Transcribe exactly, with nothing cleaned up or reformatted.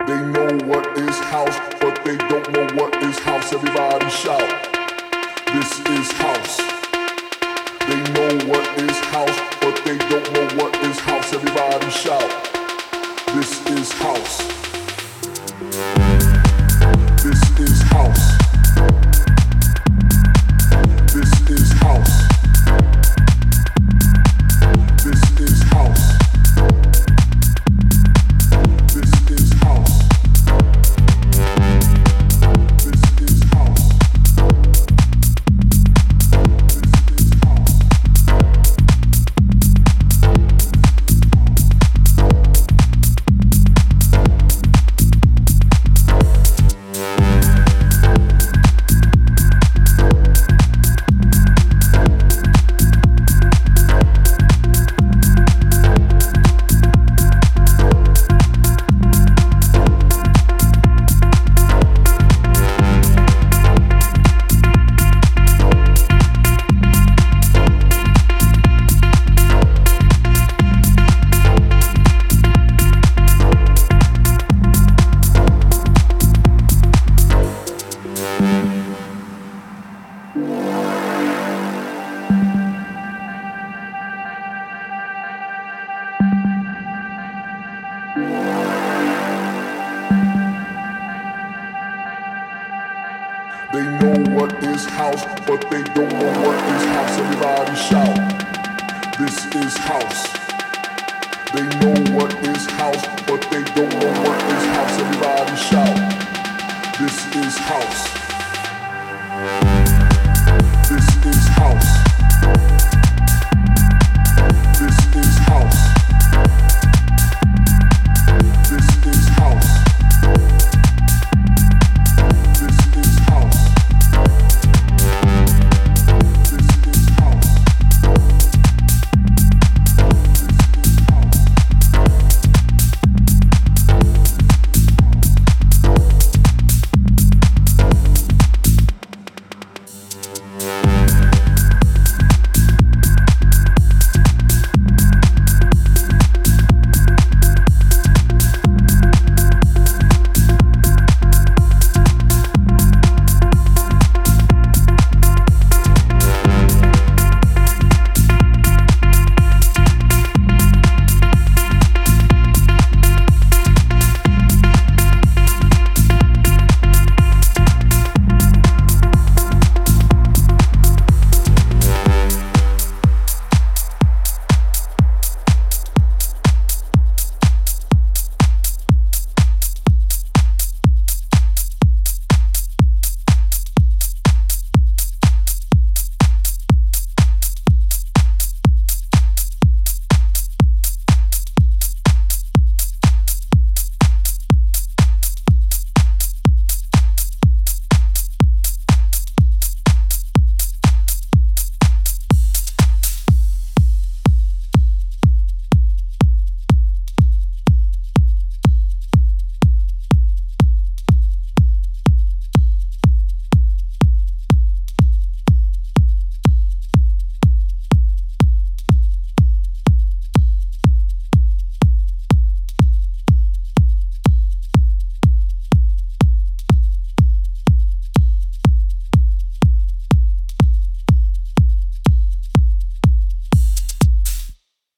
They know what is house, but they don't know what is house. Everybody shout, this is house. They know what is house, but they don't know what is house. Everybody shout, this is house. This is house. This is house. This is house. This is house. This is house. They know what is house, but they don't know what is house. Everybody shout, this is house. They know what